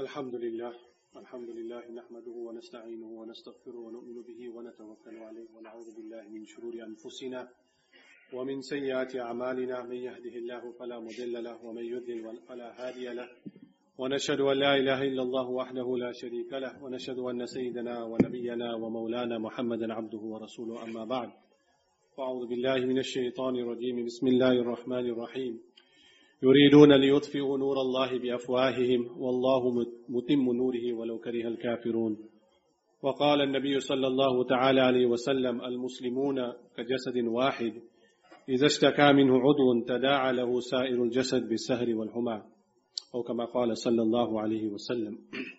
الحمد لله نحمده ونستعينه ونستغفره ونؤمن به ونتوكل عليه ونعوذ بالله من شرور أنفسنا ومن سيئات أعمالنا من يهده الله فلا مضل له ومن يضلل فلا هادي له ونشهد أن لا إله إلا الله وحده لا شريك له ونشهد أن سيدنا ونبينا ومولانا محمدا عبده ورسوله أما بعد فأعوذ بالله من الشيطان الرجيم بسم الله الرحمن الرحيم يريدون ليطفئوا نور الله بأفواههم والله متم نوره ولو كره الكافرون وقال النبي صلى الله تعالى عليه وسلم المسلمون كجسد واحد إذا اشتكى منه عضو تداعى له سائر الجسد بالسهر والحمى أو كما قال صلى الله عليه وسلم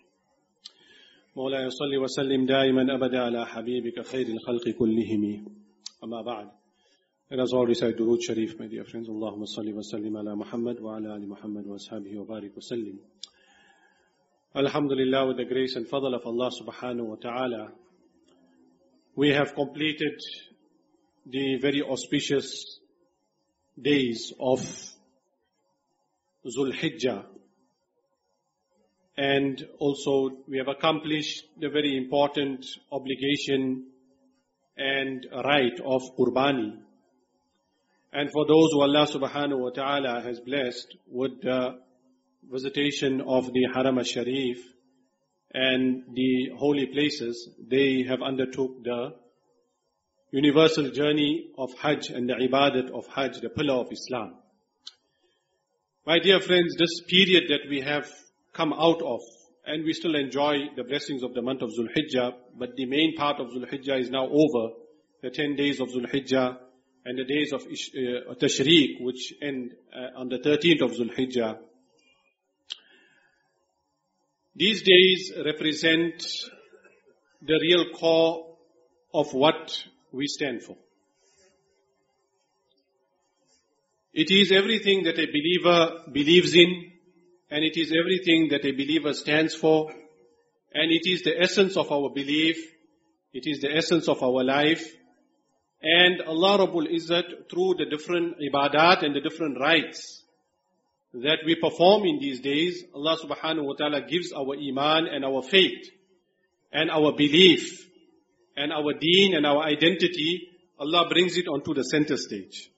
مولاي صل وسلم دائما أبدا على حبيبك خير الخلق كلهم أما بعد. Let us all recite Durood Sharif, my dear friends. Allahumma salli wa sallim ala Muhammad wa ala ali Muhammad wa ashabihi wa barik wa sallim. Alhamdulillah, with the grace and fadl of Allah subhanahu wa ta'ala, we have completed the very auspicious days of Zul Hijjah. And also we have accomplished the very important obligation and right of Qurbani. And for those who Allah subhanahu wa ta'ala has blessed with the visitation of the Haram al-Sharif and the holy places, they have undertook the universal journey of Hajj and the ibadat of Hajj, the pillar of Islam. My dear friends, this period that we have come out of, and we still enjoy the blessings of the month of Zul Hijjah, but the main part of Zul Hijjah is now over, the 10 days of Zul Hijjah, and the days of Tashriq, which end on the 13th of Zul Hijjah. These days represent the real core of what we stand for. It is everything that a believer believes in, and it is everything that a believer stands for, and it is the essence of our belief, it is the essence of our life. And Allah Rabbul Izzat, through the different ibadat and the different rites that we perform in these days, Allah subhanahu wa ta'ala gives our iman and our faith and our belief and our deen and our identity. Allah brings it onto the center stage.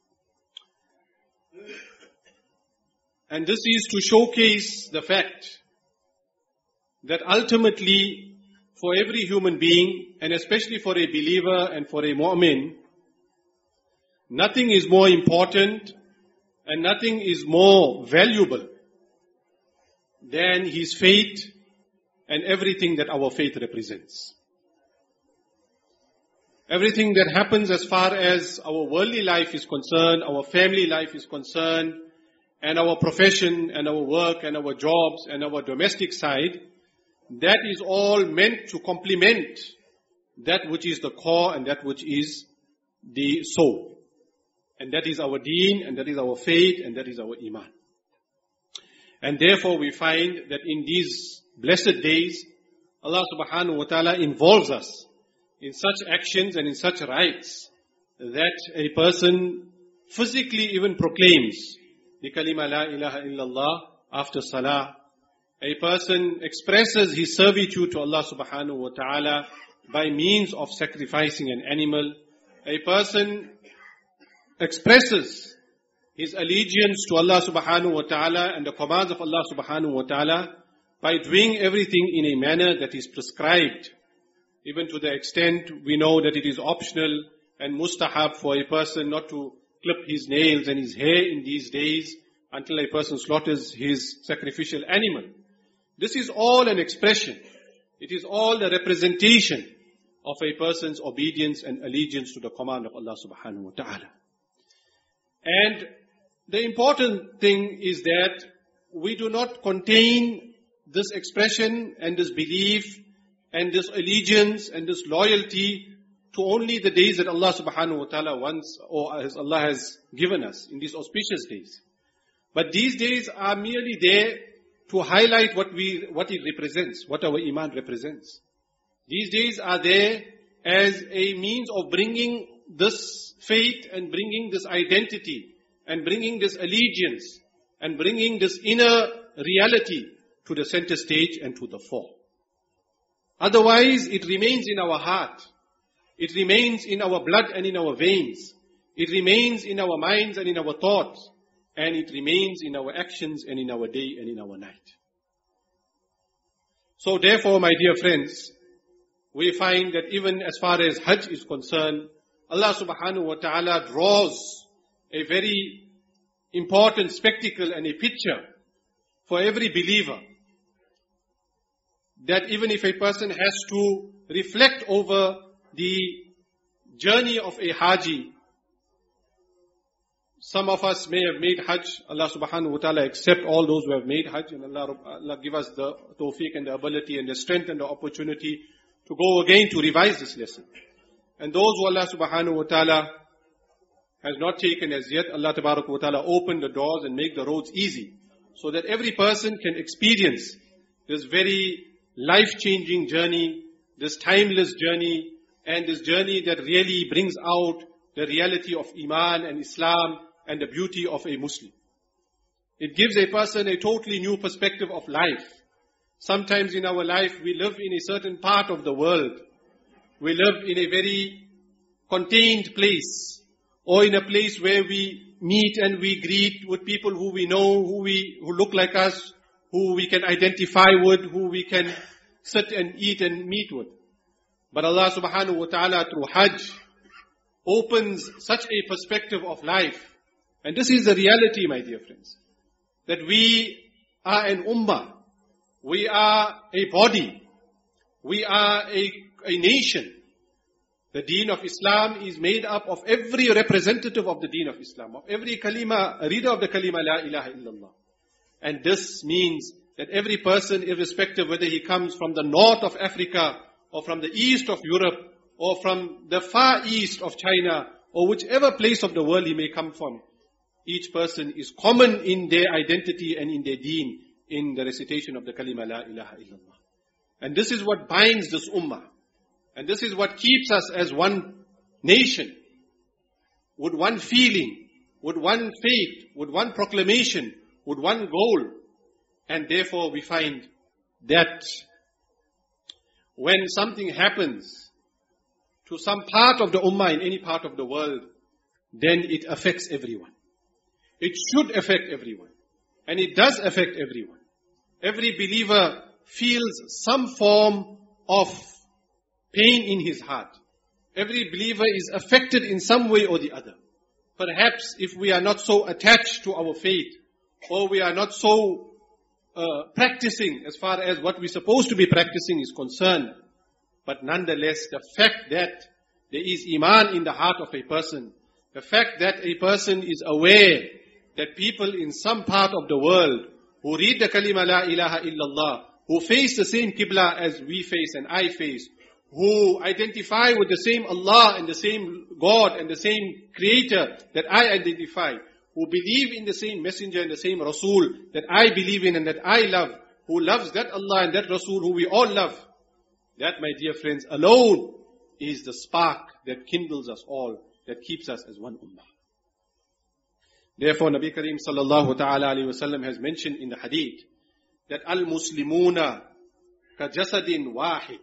And this is to showcase the fact that ultimately for every human being, and especially for a believer and for a mu'min, nothing is more important and nothing is more valuable than his faith and everything that our faith represents. Everything that happens as far as our worldly life is concerned, our family life is concerned, and our profession and our work and our jobs and our domestic side, that is all meant to complement that which is the core and that which is the soul. And that is our deen, and that is our faith, and that is our iman. And therefore we find that in these blessed days, Allah subhanahu wa ta'ala involves us in such actions and in such rites that a person physically even proclaims the kalima la ilaha illallah after salah. A person expresses his servitude to Allah subhanahu wa ta'ala by means of sacrificing an animal. A person expresses his allegiance to Allah subhanahu wa ta'ala and the commands of Allah subhanahu wa ta'ala by doing everything in a manner that is prescribed. Even to the extent we know that it is optional and mustahab for a person not to clip his nails and his hair in these days until a person slaughters his sacrificial animal. This is all an expression. It is all the representation of a person's obedience and allegiance to the command of Allah subhanahu wa ta'ala. And the important thing is that we do not contain this expression and this belief and this allegiance and this loyalty to only the days that Allah subhanahu wa ta'ala wants or as Allah has given us in these auspicious days. But these days are merely there to highlight what it represents, what our iman represents. These days are there as a means of bringing this faith and bringing this identity and bringing this allegiance and bringing this inner reality to the center stage and to the fore. Otherwise, it remains in our heart. It remains in our blood and in our veins. It remains in our minds and in our thoughts. And it remains in our actions and in our day and in our night. So therefore, my dear friends, we find that even as far as Hajj is concerned, Allah subhanahu wa ta'ala draws a very important spectacle and a picture for every believer. That even if a person has to reflect over the journey of a Haji, some of us may have made Hajj. Allah subhanahu wa ta'ala accept all those who have made Hajj, and Allah give us the tawfiq and the ability and the strength and the opportunity to go again to revise this lesson. And those who Allah subhanahu wa ta'ala has not taken as yet, Allah tabarak wa ta'ala open the doors and make the roads easy, so that every person can experience this very life-changing journey, this timeless journey, and this journey that really brings out the reality of Iman and Islam and the beauty of a Muslim. It gives a person a totally new perspective of life. Sometimes in our life we live in a certain part of the world. We live in a very contained place, or in a place where we meet and we greet with people who we know, who look like us, who we can identify with, who we can sit and eat and meet with. But Allah subhanahu wa ta'ala through Hajj opens such a perspective of life. And this is the reality, my dear friends, that we are an ummah, we are a body, we are a nation. The deen of Islam is made up of every representative of the deen of Islam, of every kalima, reader of the kalima la ilaha illallah. And this means that every person, irrespective whether he comes from the north of Africa, or from the east of Europe, or from the far east of China, or whichever place of the world he may come from, each person is common in their identity and in their deen, in the recitation of the kalima la ilaha illallah. And this is what binds this ummah. And this is what keeps us as one nation, with one feeling, with one faith, with one proclamation, with one goal. And therefore we find that when something happens to some part of the ummah in any part of the world, then it affects everyone. It should affect everyone. And it does affect everyone. Every believer feels some form of pain in his heart. Every believer is affected in some way or the other. Perhaps if we are not so attached to our faith, or we are not so practicing as far as what we're supposed to be practicing is concerned. But nonetheless, the fact that there is Iman in the heart of a person, the fact that a person is aware that people in some part of the world who read the kalima la ilaha illallah, who face the same qibla as we face and I face, who identify with the same Allah and the same God and the same Creator that I identify, who believe in the same messenger and the same Rasul that I believe in and that I love, who loves that Allah and that Rasul who we all love. That, my dear friends, alone is the spark that kindles us all, that keeps us as one ummah. Therefore, Nabi Kareem sallallahu ta'ala alayhi wa sallam has mentioned in the hadith that al-muslimuna ka jasadin wahid.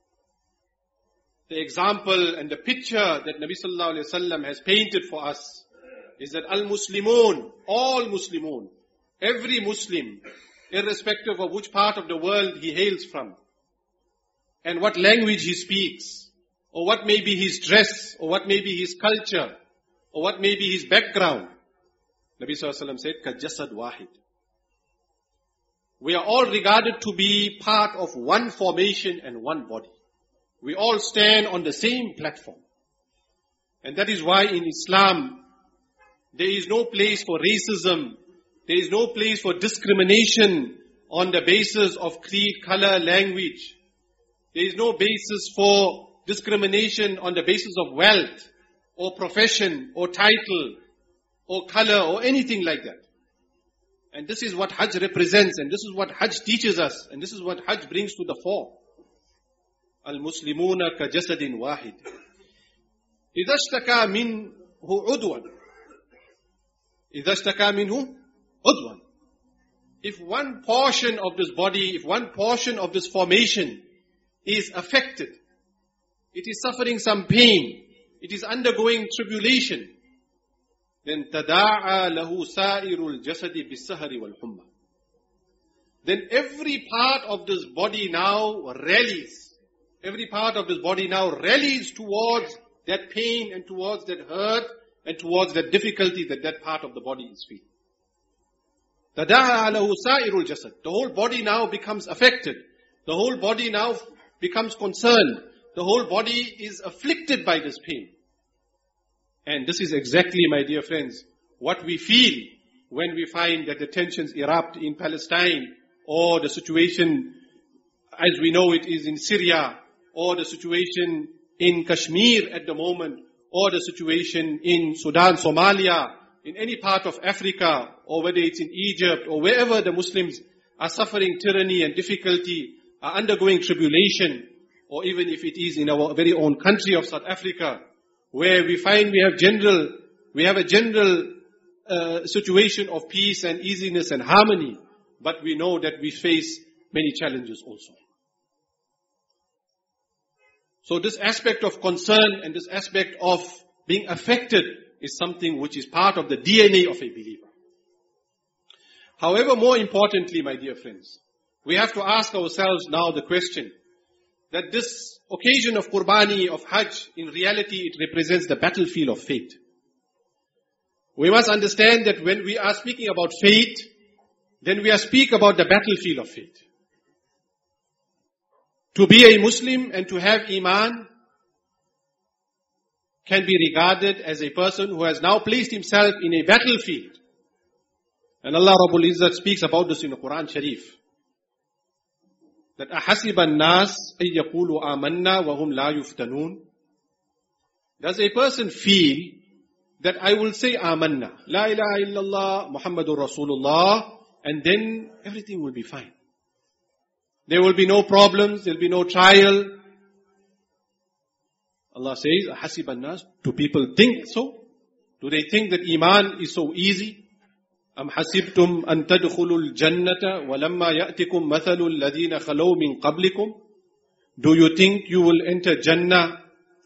The example and the picture that Nabi sallallahu alayhi wa sallam has painted for us is that al-muslimun, all Muslimun, every Muslim, irrespective of which part of the world he hails from, and what language he speaks, or what may be his dress, or what may be his culture, or what may be his background, Nabi sallallahu alayhi wa sallam said, ka jasad wahid. We are all regarded to be part of one formation and one body. We all stand on the same platform. And that is why in Islam, there is no place for racism. There is no place for discrimination on the basis of creed, color, language. There is no basis for discrimination on the basis of wealth or profession or title or color or anything like that. And this is what Hajj represents, and this is what Hajj teaches us, and this is what Hajj brings to the fore. Al-Muslimuna ka jasadin wahid. Idha ishtaka minhu udwan. Idha ishtaka minhu udwan. if one portion of this body, if one portion of this formation is affected, it is suffering some pain, it is undergoing tribulation, then تَدَاعَى لَهُ سَائِرُ الْجَسَدِ بِالسَّهَرِ وَالْحُمَّةِ. Then every part of this body now rallies. Every part of this body now rallies towards that pain and towards that hurt and towards that difficulty that that part of the body is feeling. تَدَاعَى لَهُ سَائِرُ الْجَسَدِ. The whole body now becomes affected. The whole body now becomes concerned. The whole body is afflicted by this pain. And this is exactly, my dear friends, what we feel when we find that the tensions erupt in Palestine, or the situation as we know it is in Syria, or the situation in Kashmir at the moment, or the situation in Sudan, Somalia, in any part of Africa, or whether it's in Egypt, or wherever the Muslims are suffering tyranny and difficulty, are undergoing tribulation, or even if it is in our very own country of South Africa, where we find we have a general situation of peace and easiness and harmony, but we know that we face many challenges also. So this aspect of concern and this aspect of being affected is something which is part of the DNA of a believer. However, more importantly, my dear friends, we have to ask ourselves now the question that this occasion of Qurbani, of Hajj, in reality it represents the battlefield of faith. We must understand that when we are speaking about faith, then we are speaking about the battlefield of faith. To be a Muslim and to have Iman can be regarded as a person who has now placed himself in a battlefield. And Allah Rabbul Izzat speaks about this in the Quran Sharif. That أَحَسِبَ النَّاسِ أَن يَقُولُوا آمَنَّا وَهُمْ لَا يُفْتَنُونَ. Does a person feel that I will say Amanna, La ilaha illallah, Muhammadur Rasulullah, and then everything will be fine? There will be no problems, there will be no trial. Allah says, أَحَسِبَ النَّاسِ. Do people think so? Do they think that Iman is so easy? أَمْ حَسِبْتُمْ أَن تَدْخُلُوا الْجَنَّةَ وَلَمَّا يَأْتِكُمْ مَثَلُ الَّذِينَ خَلَوْا مِنْ قَبْلِكُمْ. Do you think you will enter Jannah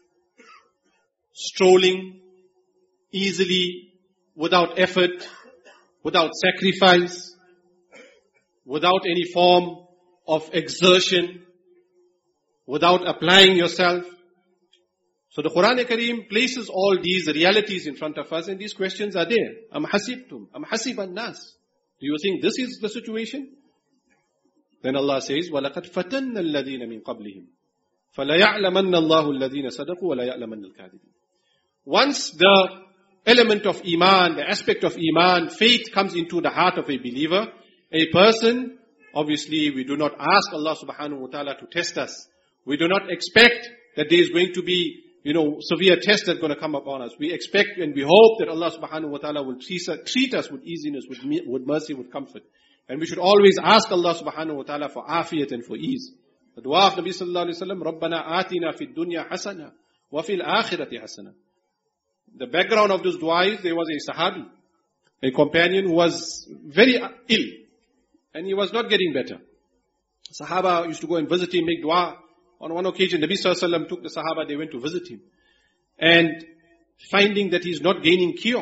strolling, easily, without effort, without sacrifice, without any form of exertion, without applying yourself? So the Quran Kareem places all these realities in front of us, and these questions are there. Am hasibtum, am hasiban nas. Do you think this is the situation? Then Allah says, وَلَقَدْ فَتَنَّ الَّذِينَ مِنْ قَبْلِهِمْ فَلَيَعْلَمَنَّ اللَّهُ الَّذِينَ صَدَقُوا وَلَيَعْلَمَنَّ الْكَاذِبِينَ. Once the element of Iman, the aspect of Iman, faith comes into the heart of a believer, a person, obviously we do not ask Allah subhanahu wa ta'ala to test us. We do not expect that there is going to be severe tests that are going to come upon us. We expect and we hope that Allah subhanahu wa ta'ala will treat us with easiness, with mercy, with comfort. And we should always ask Allah subhanahu wa ta'ala for afiyat and for ease. The dua of Nabi sallallahu alayhi wa sallam, رَبَّنَا آتِنَا فِي الدُّنْيَا حَسَنَةً وَفِي الْآخِرَةِ حَسَنَةً. The background of this dua is there was a sahabi, a companion who was very ill. And he was not getting better. Sahaba used to go and visit him, make dua. On one occasion, Nabi sallallahu alayhi wa sallam took the Sahaba, they went to visit him. And finding that he's not gaining cure.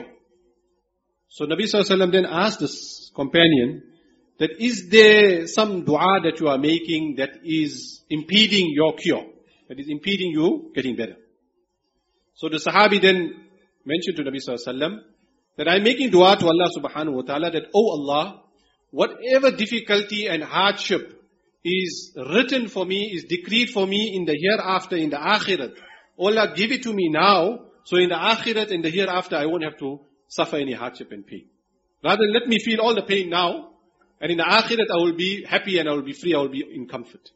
So Nabi sallallahu alayhi wa sallam then asked this companion, that is there some dua that you are making that is impeding your cure? That is impeding you getting better. So the Sahabi then mentioned to Nabi sallallahu alayhi wa sallam, that I'm making dua to Allah subhanahu wa ta'ala that, oh Allah, whatever difficulty and hardship is written for me, is decreed for me in the hereafter, in the akhirat. Allah, give it to me now, so in the akhirat, in the hereafter, I won't have to suffer any hardship and pain. Rather, let me feel all the pain now, and in the akhirat, I will be happy and I will be free, I will be in comfort.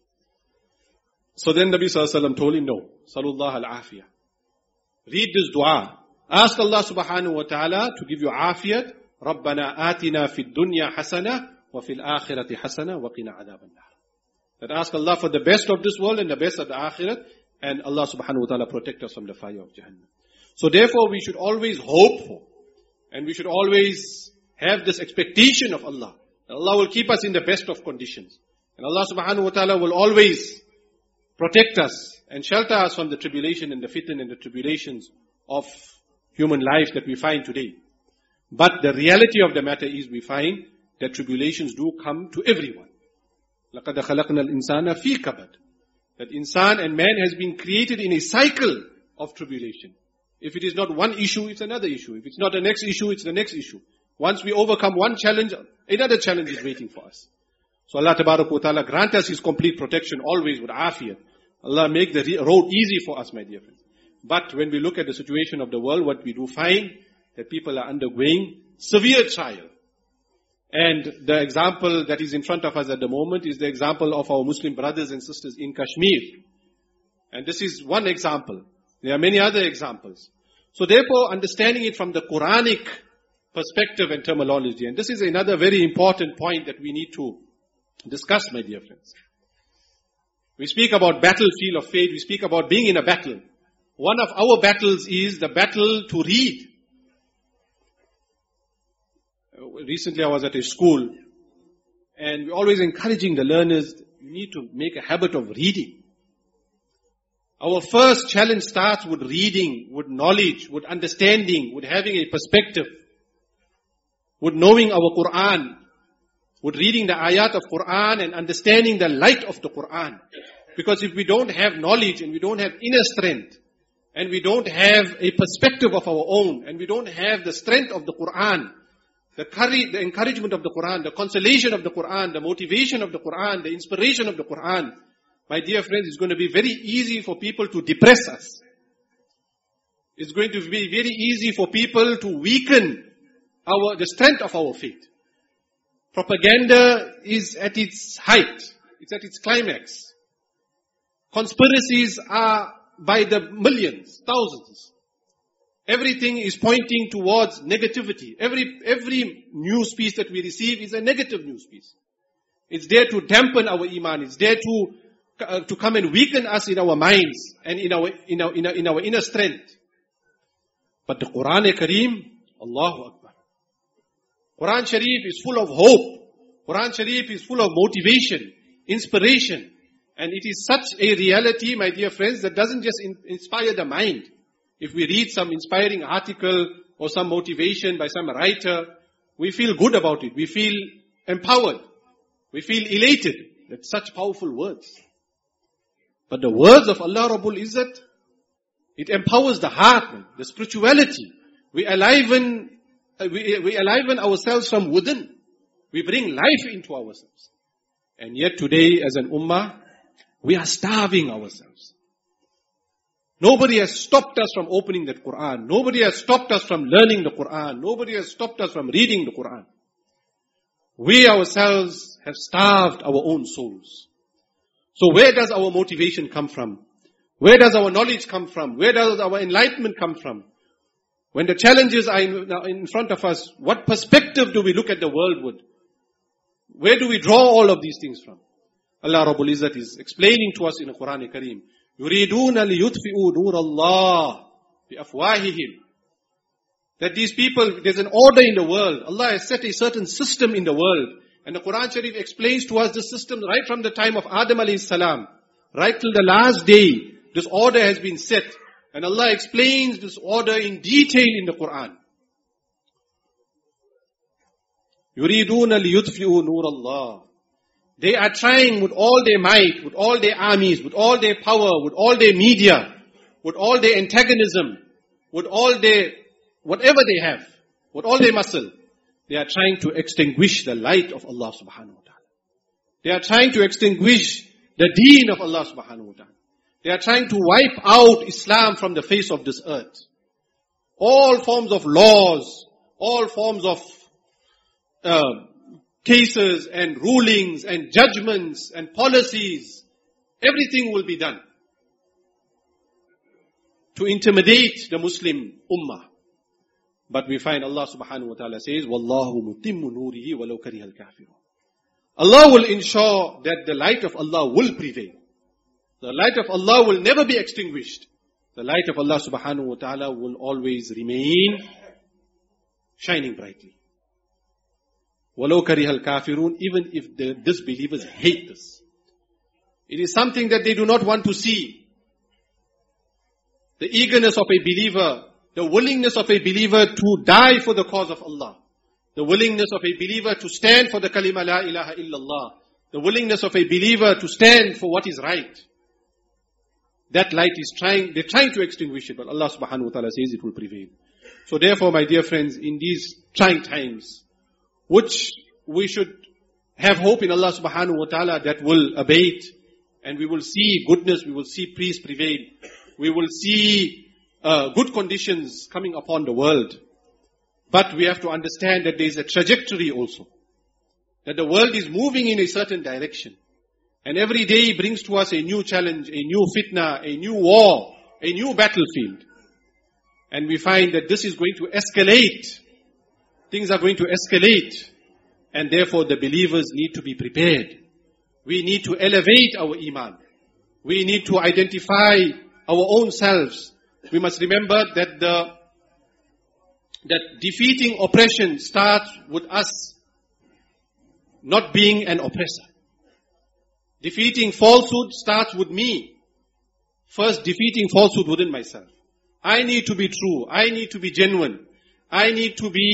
So then Nabi sallallahu alaihi wasallam told him, no, sallallahu al-afiyah. Read this dua. Ask Allah subhanahu wa ta'ala to give you afiyat. رَبَّنَا آتِنَا فِي الدُّنْيا حَسَنَةً وَفِي الْآخِرَةِ حَسَنَةً وَقِنَا عَذَابَ النَّارِ. That ask Allah for the best of this world and the best of the akhirat, and Allah subhanahu wa ta'ala protect us from the fire of Jahannam. So therefore we should always hope for, and we should always have this expectation of Allah, Allah will keep us in the best of conditions. And Allah subhanahu wa ta'ala will always protect us and shelter us from the tribulation and the fitan and the tribulations of human life that we find today. But the reality of the matter is we find that tribulations do come to everyone. لَقَدْ خَلَقْنَا الْإِنسَانَ فِي كَبَدٍ. That insan and man has been created in a cycle of tribulation. If it is not one issue, it's another issue. If it's not the next issue, it's the next issue. Once we overcome one challenge, another challenge is waiting for us. So Allah Tabarak wa Ta'ala grant us His complete protection always with afiyat. Allah make the road easy for us, my dear friends. But when we look at the situation of the world, what we do find that people are undergoing severe trial. And the example that is in front of us at the moment is the example of our Muslim brothers and sisters in Kashmir. And this is one example. There are many other examples. So therefore, understanding it from the Quranic perspective and terminology. And this is another very important point that we need to discuss, my dear friends. We speak about battlefield of faith. We speak about being in a battle. One of our battles is the battle to read. Recently I was at a school and we're always encouraging the learners, you need to make a habit of reading. Our first challenge starts with reading, with knowledge, with understanding, with having a perspective, with knowing our Quran, with reading the ayat of Quran and understanding the light of the Quran. Because if we don't have knowledge and we don't have inner strength and we don't have a perspective of our own and we don't have the strength of the Quran, the courage, the encouragement of the Quran, the consolation of the Quran, the motivation of the Quran, the inspiration of the Quran, my dear friends, it's going to be very easy for people to depress us. It's going to be very easy for people to weaken the strength of our faith. Propaganda is at its height. It's at its climax. Conspiracies are by the millions, thousands. Everything is pointing towards negativity. Every news piece that we receive is a negative news piece. It's there to dampen our iman. It's there to come and weaken us in our minds and in our inner strength. But the Quran-e-Kareem, Allahu Akbar. Quran Sharif is full of hope. Quran Sharif is full of motivation, inspiration. And it is such a reality, my dear friends, that doesn't just inspire the mind. If we read some inspiring article or some motivation by some writer, we feel good about it. We feel empowered. We feel elated. That's such powerful words. But the words of Allah Rabbul Izzat, it empowers the heart, the spirituality. We enliven ourselves from within. We bring life into ourselves. And yet today as an ummah, we are starving ourselves. Nobody has stopped us from opening the Quran. Nobody has stopped us from learning the Quran. Nobody has stopped us from reading the Quran. We ourselves have starved our own souls. So where does our motivation come from? Where does our knowledge come from? Where does our enlightenment come from? When the challenges are in front of us, what perspective do we look at the world with? Where do we draw all of these things from? Allah Rabbul Izzat is explaining to us in the Quran Kareem. يُرِيدُونَ لِيُطْفِئُوا نُورَ اللَّهِ بِأَفْوَاهِهِمْ. That these people, there's an order in the world. Allah has set a certain system in the world. And the Quran Sharif explains to us this system right from the time of Adam alayhi salam. Right till the last day, this order has been set. And Allah explains this order in detail in the Quran. يُرِيدُونَ لِيُطْفِئُوا نُورَ اللَّهِ. They are trying with all their might, with all their armies, with all their power, with all their media, with all their antagonism, with all their, whatever they have, with all their muscle. They are trying to extinguish the light of Allah subhanahu wa ta'ala. They are trying to extinguish the deen of Allah subhanahu wa ta'ala. They are trying to wipe out Islam from the face of this earth. All forms of laws, all forms of cases and rulings and judgments and policies, everything will be done to intimidate the Muslim ummah. But we find Allah subhanahu wa ta'ala says, وَاللَّهُ مُتِمُّ نُورِهِ وَلَوْ كَرِهَ الْكَافِرُونَ. Allah will ensure that the light of Allah will prevail. The light of Allah will never be extinguished. The light of Allah subhanahu wa ta'ala will always remain shining brightly. وَلَوْ كَرِهَ الْكَافِرُونَ, even if the disbelievers hate this. It is something that they do not want to see. The eagerness of a believer, the willingness of a believer to die for the cause of Allah. The willingness of a believer to stand for the kalima la ilaha illallah. The willingness of a believer to stand for what is right. That light is they're trying to extinguish it, but Allah subhanahu wa ta'ala says it will prevail. So therefore, my dear friends, in these trying times, which we should have hope in Allah subhanahu wa ta'ala that will abate, and we will see goodness, we will see peace prevail, we will see good conditions coming upon the world. But we have to understand that there is a trajectory also. That the world is moving in a certain direction. And every day brings to us a new challenge, a new fitna, a new war, a new battlefield. And we find that this is going to escalate. Things are going to escalate. And therefore the believers need to be prepared. We need to elevate our iman. We need to identify our own selves. We must remember that that defeating oppression starts with us not being an oppressor. Defeating falsehood starts with me. First, defeating falsehood within myself. I need to be true. I need to be genuine. I need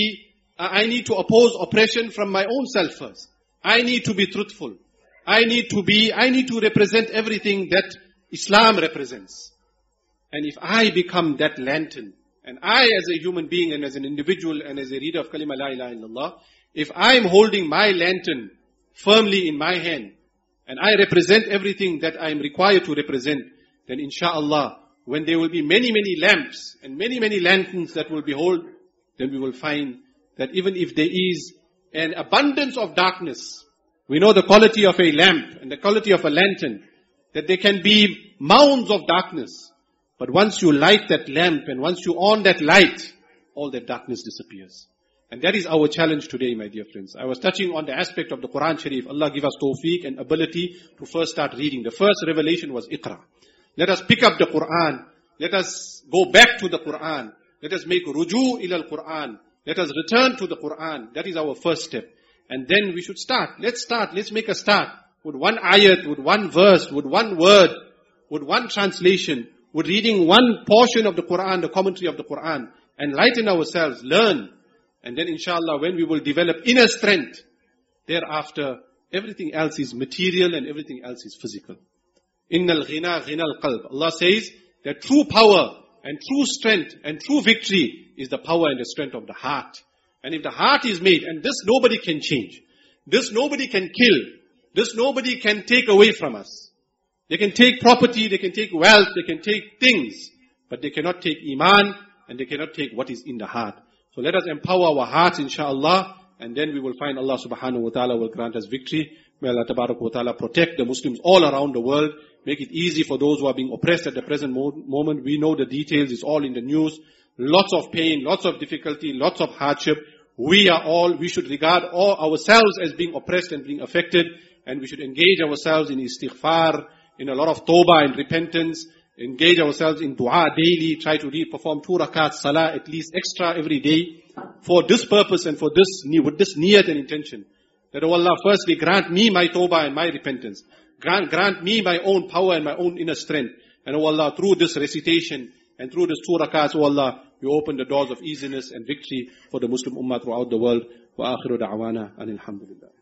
to oppose oppression from my own self first. I need to be truthful. I need to represent everything that Islam represents. And if I become that lantern, and I as a human being and as an individual and as a reader of kalima la ilaha illallah, if I am holding my lantern firmly in my hand, and I represent everything that I am required to represent, then inshallah, when there will be many, many lamps and many, many lanterns that will behold, then we will find that even if there is an abundance of darkness, we know the quality of a lamp and the quality of a lantern, that there can be mounds of darkness. But once you light that lamp and once you on that light, all that darkness disappears. And that is our challenge today, my dear friends. I was touching on the aspect of the Quran Sharif. Allah give us tawfiq and ability to first start reading. The first revelation was Iqra. Let us pick up the Quran. Let us go back to the Quran. Let us make ruju ila al-Quran. Let us return to the Quran. That is our first step. And then we should start. Let's make a start. With one ayat, with one verse, with one word, with one translation, with reading one portion of the Quran, the commentary of the Quran, enlighten ourselves, learn. And then inshallah, when we will develop inner strength, thereafter, everything else is material and everything else is physical. Innal ghina ghinal qalb. Allah says that true power and true strength and true victory is the power and the strength of the heart. And if the heart is made, and this nobody can change, this nobody can kill, this nobody can take away from us. They can take property, they can take wealth, they can take things, but they cannot take iman and they cannot take what is in the heart. So let us empower our hearts, inshallah, and then we will find Allah subhanahu wa ta'ala will grant us victory. May Allah tabarak wa ta'ala protect the Muslims all around the world. Make it easy for those who are being oppressed at the present moment. We know the details, it's all in the news. Lots of pain, lots of difficulty, lots of hardship. We should regard all ourselves as being oppressed and being affected. And we should engage ourselves in istighfar, in a lot of tawbah and repentance. Engage ourselves in dua daily. Try to perform 2 rakat salah at least extra every day. For this purpose and for this, with this niyat and intention. That, oh Allah, firstly grant me my tawbah and my repentance. Grant me my own power and my own inner strength. And oh Allah, through this recitation and through this 2 rakats, oh Allah, you open the doors of easiness and victory for the Muslim ummah throughout the world. Wa akhiru da'wana anil hamdulillah.